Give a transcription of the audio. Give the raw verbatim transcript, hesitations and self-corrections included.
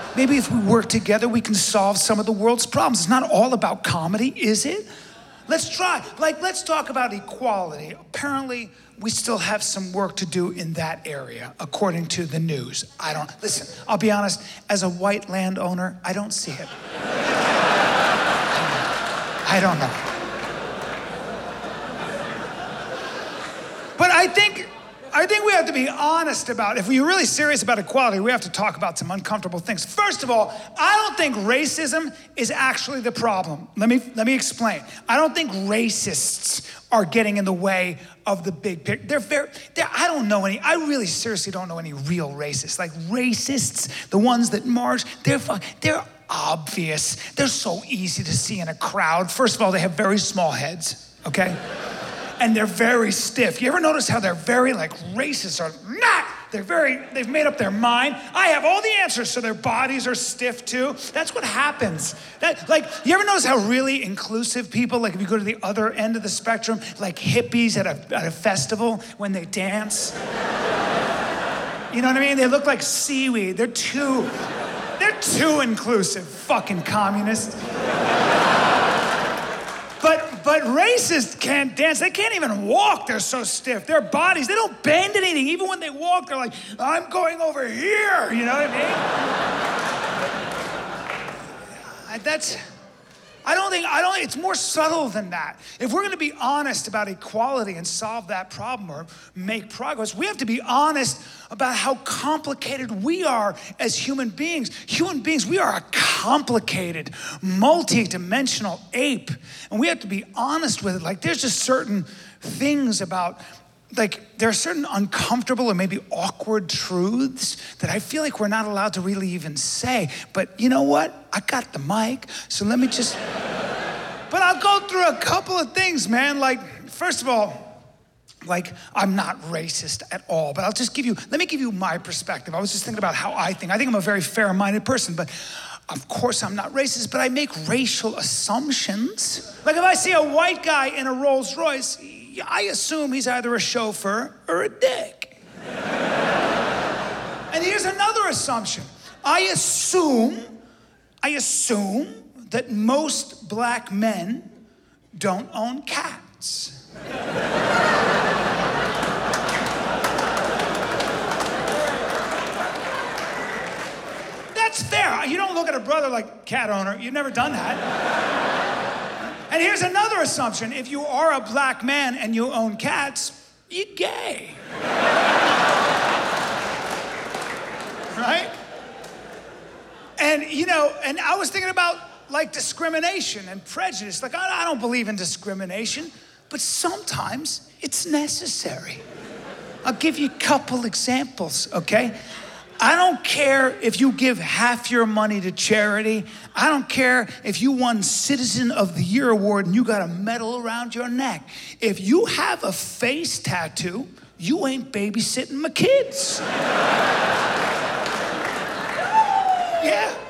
maybe if we work together, we can solve some of the world's problems. It's not all about comedy, is it? Let's try. Like, let's talk about equality. Apparently, we still have some work to do in that area, according to the news. I don't, listen, I'll be honest, as a white landowner, I don't see it. I don't know. But I think, I think we have to be honest about, if we're really serious about equality, we have to talk about some uncomfortable things. First of all, I don't think racism is actually the problem. Let me, let me explain. I don't think racists are getting in the way of the big picture. They're very, they're, I don't know any, I really seriously don't know any real racists. Like racists, the ones that march, they're, they're obvious. They're so easy to see in a crowd. First of all, they have very small heads, okay? And they're very stiff. You ever notice how they're very, like, racists are not? They're very, they've made up their mind. I have all the answers, so their bodies are stiff too. That's what happens. That, like, you ever notice how really inclusive people, like if you go to the other end of the spectrum, like hippies at a, at a festival when they dance? You know what I mean? They look like seaweed. They're too, they're too inclusive, fucking communists. But but racists can't dance. They can't even walk. They're so stiff. Their bodies, they don't bend anything. Even when they walk, they're like, I'm going over here. You know what I mean? That's, I don't think, I don't think, it's more subtle than that. If we're gonna be honest about equality and solve that problem or make progress, we have to be honest about how complicated we are as human beings. Human beings, we are a complicated, multi-dimensional ape. And we have to be honest with it. Like there's just certain things about, like there are certain uncomfortable or maybe awkward truths that I feel like we're not allowed to really even say. But you know what? I got the mic, so let me just, but I'll go through a couple of things, man. Like, first of all, like, I'm not racist at all, but I'll just give you, let me give you my perspective. I was just thinking about how I think. I think I'm a very fair-minded person, but of course I'm not racist, but I make racial assumptions. Like if I see a white guy in a Rolls Royce, I assume he's either a chauffeur or a dick. And here's another assumption. I assume, I assume that most black men don't own cats. That's fair. You don't look at a brother like, cat owner. You've never done that. And here's another assumption. If you are a black man and you own cats, you're gay. Right? And, you know, and I was thinking about, like, discrimination and prejudice. Like, I, I don't believe in discrimination, but sometimes it's necessary. I'll give you a couple examples, okay? I don't care if you give half your money to charity. I don't care if you won Citizen of the Year award and you got a medal around your neck. If you have a face tattoo, you ain't babysitting my kids. Yeah.